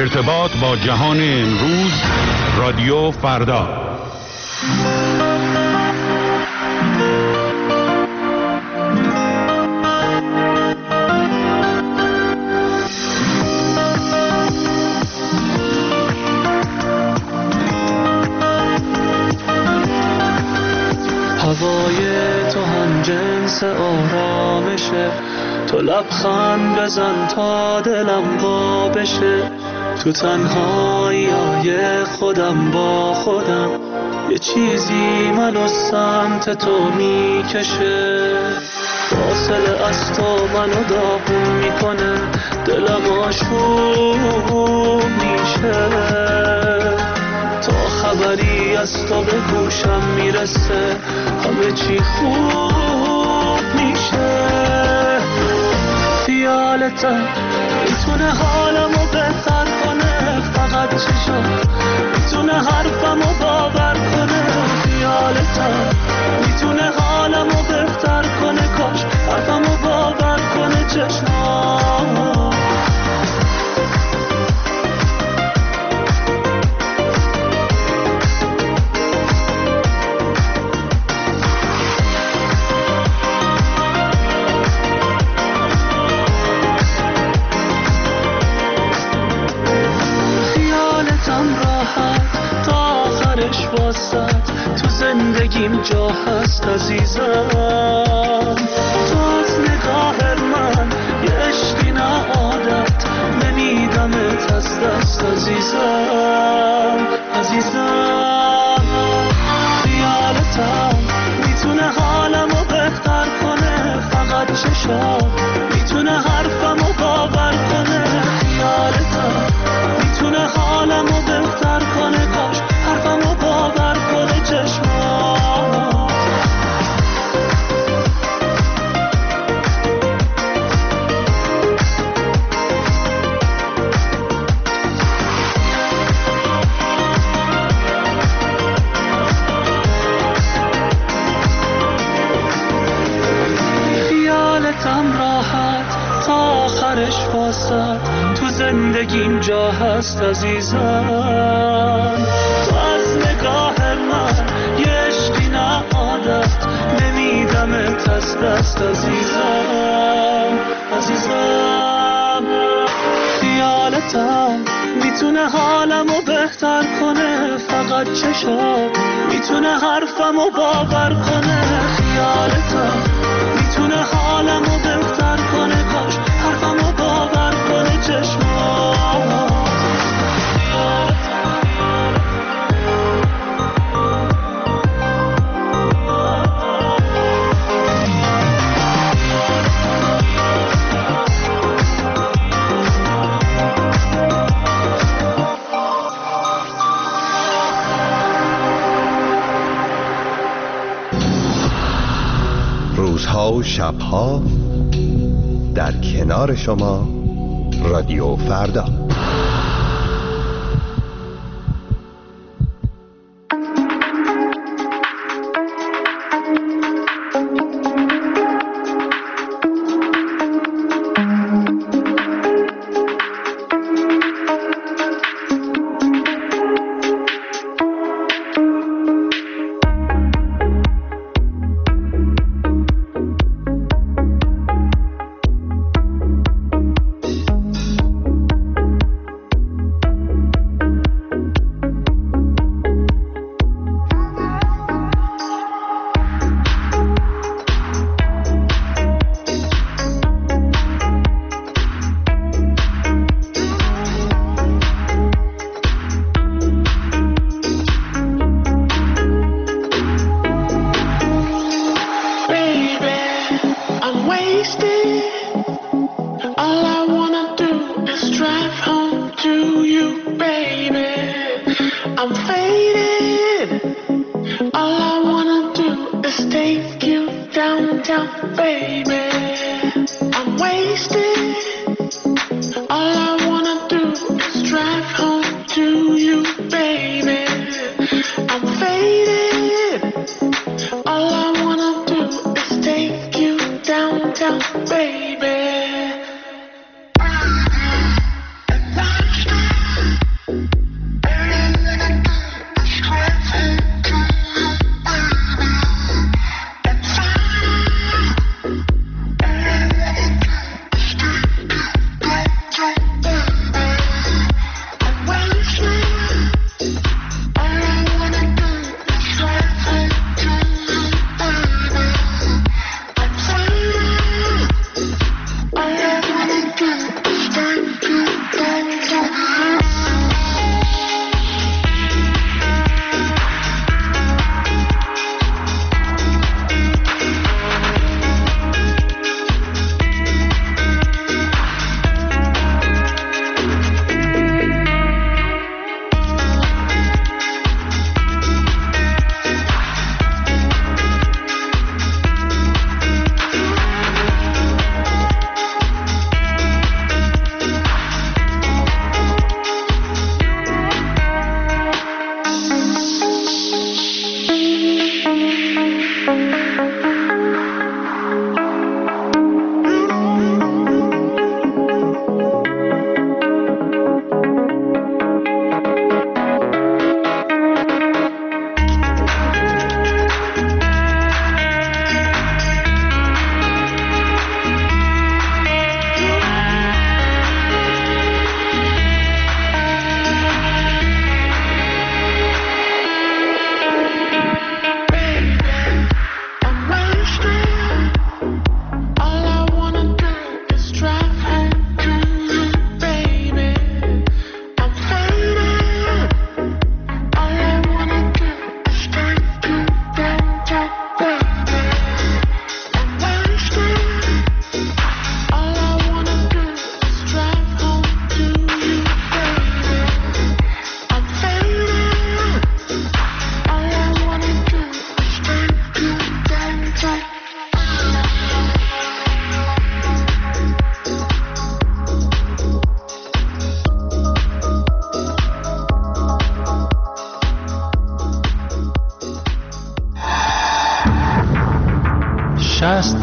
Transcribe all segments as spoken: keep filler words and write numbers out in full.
ارتباط با جهان امروز، رادیو فردا. هوای تو هم جنس آرامشه، تو لبخند بزن تا دلم وا بشه. تو تنهایی های خودم با خودم، یه چیزی منو سمت تو میکشه. فاصله از تو منو داغون میکنه، دلم آشوب میشه. تا خبری از تو به گوشم میرسه، همه چی خوب میشه. خیالتم میتونه حالمو بهتر کنه، فقط چشم میتونه حرفمو باور کنه. خیالتم میتونه حالمو بهتر کنه، کاش حرفمو باور کنه چشمام. تو زندگیم جا هست عزیزم، تو از نگاه من یه عشقی نه عادت، نمیدمت از دست عزیزم. عزیزم خیالتم میتونه حالمو بهتر کنه، فقط چشم میتونه حرفمو باور کنه. خیالتم میتونه حالمو بهتر کنه، کاش حرفمو باور کنه چشمام. خیالتم راحت تا آخرش واسط، تو زندگیم جا هست عزیزم. تو از نگاه من یه عشقی نه عادت، نمیدمت از دست عزیزم. عزیزم خیالتم میتونه حالمو بهتر کنه، فقط چشم میتونه حرفمو باور کنه. خیالتم میتونه حالمو بهتر کنه، کاش حرفمو باور کنه چشمام. روزها و شبها در کنار شما، رادیو فردا.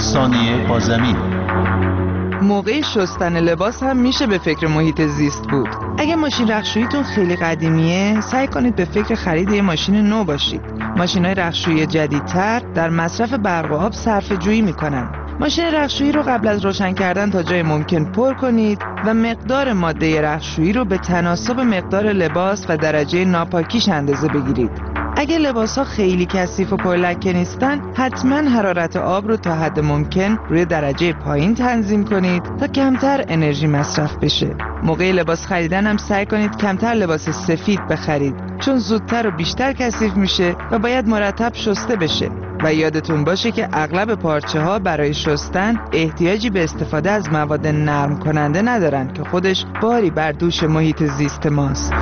ثانیه با زمین. موقع شستن لباس هم میشه به فکر محیط زیست بود. اگه ماشین رختشوییتون خیلی قدیمیه، سعی کنید به فکر خرید یه ماشین نو باشید. ماشین‌های رختشویی جدیدتر در مصرف برق و آب صرفه‌جویی میکنن. ماشین رختشویی رو قبل از روشن کردن تا جای ممکن پر کنید و مقدار ماده رختشویی رو به تناسب مقدار لباس و درجه ناپاکیش اندازه بگیرید. اگه لباس‌ها خیلی کثیف و پرلکه نیستن، حتما حرارت آب رو تا حد ممکن روی درجه پایین تنظیم کنید تا کمتر انرژی مصرف بشه. موقع لباس خریدن هم سعی کنید کمتر لباس سفید بخرید، چون زودتر و بیشتر کثیف میشه و باید مرتب شسته بشه. و یادتون باشه که اغلب پارچه ها برای شستن احتیاجی به استفاده از مواد نرم کننده ندارن که خودش باری بر دوش محیط زیست ماست.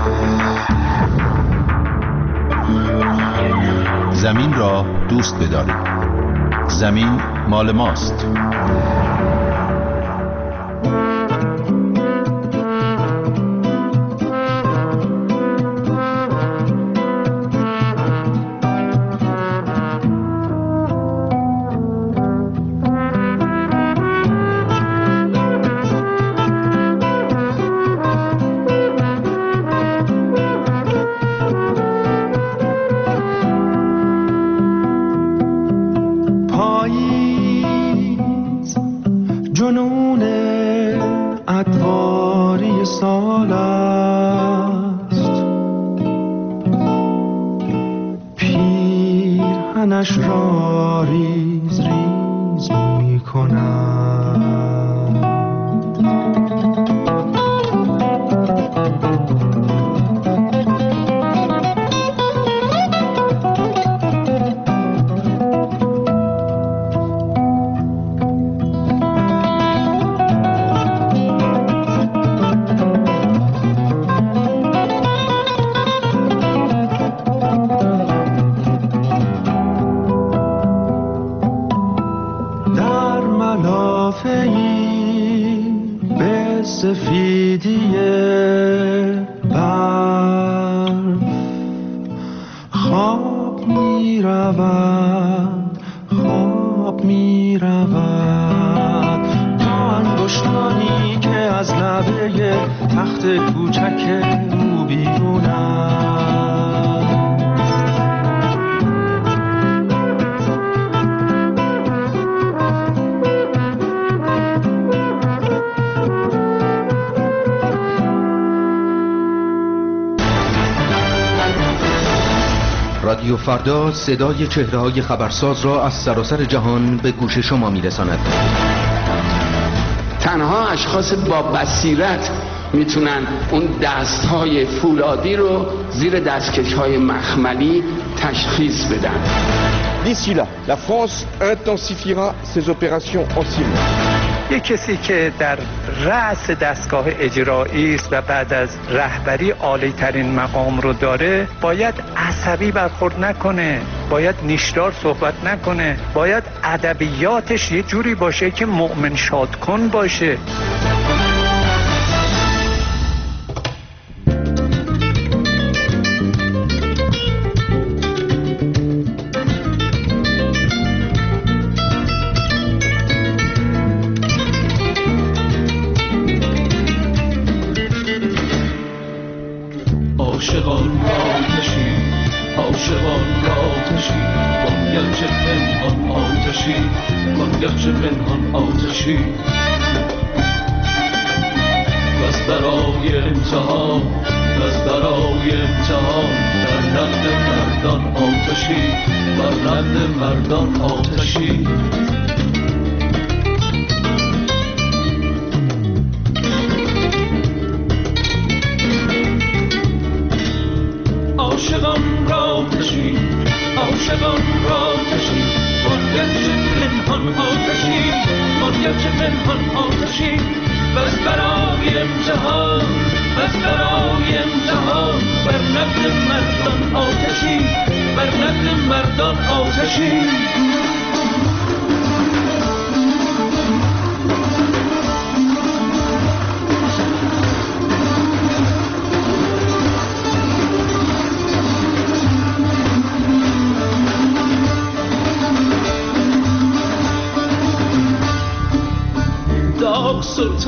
زمین را دوست بدارید. زمین مال ماست. رادیو فردا صدای چهره‌های خبرساز را از سراسر جهان به گوش شما می‌رساند. تنها اشخاص با بصیرت میتونن اون دست‌های فولادی رو زیر دستکش‌های مخملی تشخیص بدن. D'ici là, la France intensifiera ses opérations en Syrie. یک کسی که در رأس دستگاه اجرایی است و بعد از رهبری عالی ترین مقام رو داره، باید عصبی برخورد نکنه، باید نیشدار صحبت نکنه، باید ادبیاتش یه جوری باشه که مؤمن شاد کن باشه. عاشقان آتشی، عاشقان آتشی، باید چه پنهان آتشی، باید چه پنهان آتشی. بس برای امتحان، بس برای امتحان، در نقد مردان آتشی، بر نقد مردان آتشی. عاشقان را کشی، عاشقان را کشی، باید چه پنهان آتشی، باید چه پنهان آتشی. بس برای امتحان، بس برای امتحان، بر نقد مردان آتشی، بر نقد مردان آتشی.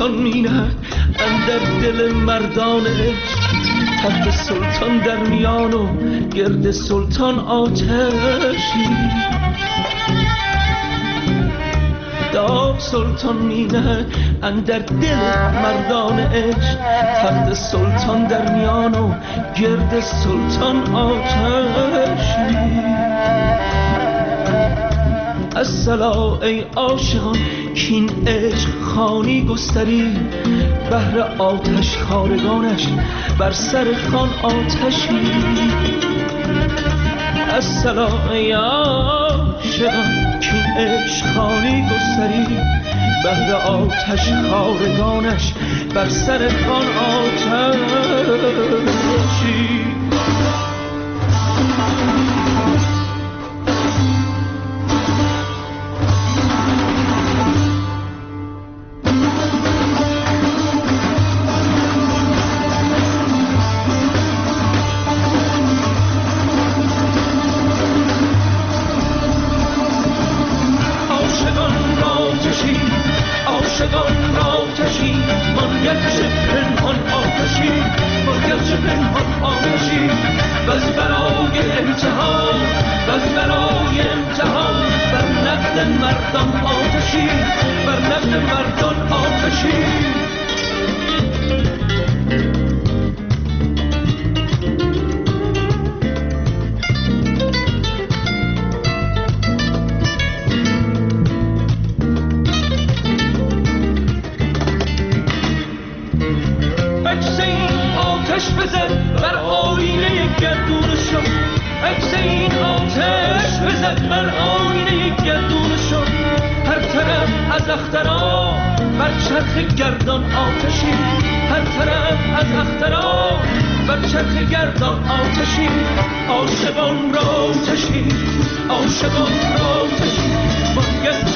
سلطان مینه اندر دل مردان عشق، تخت سلطان در میان و گرد سلطان آتشی. داغ سلطان مینه اندر دل مردان عشق، تخت سلطان در میان و گرد سلطان آتشی. الصلا ای عاشقان کین عشق خانی گستری، بهر آتش خارگانش بر سر خان آتشی. الصلا ای عاشقان کین عشق خانی گستری، بهر آتش خارگانش بر سر خان آتشی. گردان آتشی، هر طرف از اخترا بر چرخ گردان آتشی. عاشقان را آتشی، عاشقان را آتشی، باید